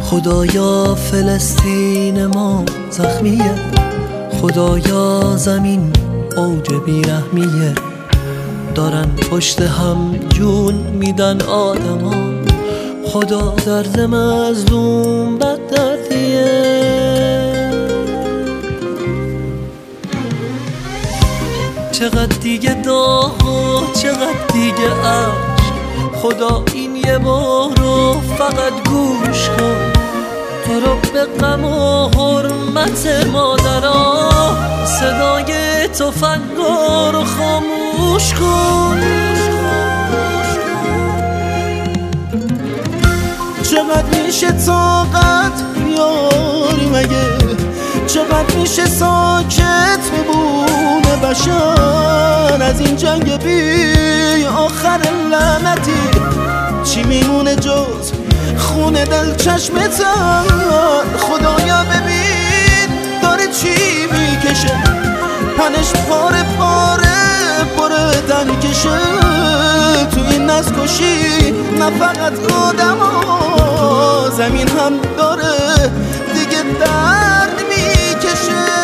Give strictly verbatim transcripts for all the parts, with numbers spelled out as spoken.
خدایا فلسطین ما زخمیه، خدایا زمین اوج بیرحمیه، دارن پشت هم جون میدن آدما، خدا درد مظلوم بد دردیه. چقدر دیگه داغ و چقدر دیگه عشق، خدا این یه بار رو فقط گوش کن، تو رو به غم و حرمت مادرها، صدای تفنگا رو خاموش کن. چقدر میشه طاقت بیاری مگه، چقدر میشه ساکت بمونه بشر از این جنگ بی آخر لعنتی؟ چی میمونه جز خون دل چشمتن؟ خدایا ببین داره چی میکشه، پنش پاره پاره بردن کشه تو این نسل کشی، نه فقط آدم ها زمین هم داره دیگه درد میکشه.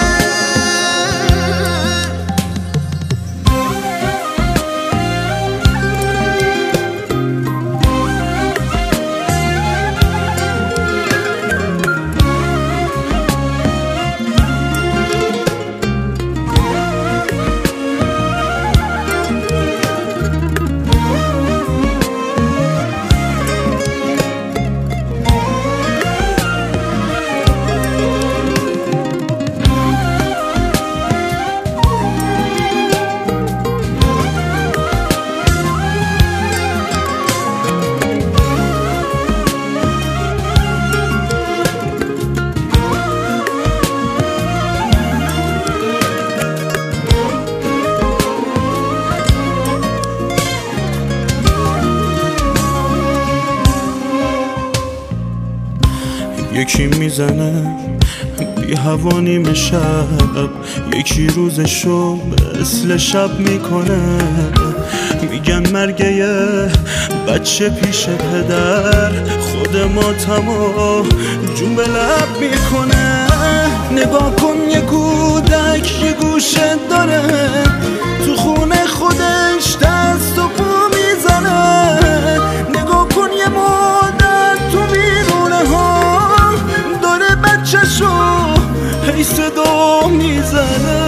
یکی میزنه بی هوا نیمه شب، یکی روزشو مثل شب میکنه، میگن مرگ یه بچه پیش پدر خود ماتمو جون به لب میکنه. نگاه کن یه کودک یه گوشه داره تو خونه خودش دست و پا میزنه، نگاه کن یه مادر تو بیرونه ها بچه‌شو هی صدا میزنه،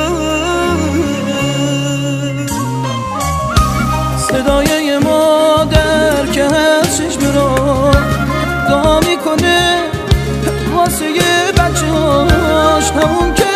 صدای یه مادر که از چشم رو دعا میکنه واسه یه بچه هاش، همون که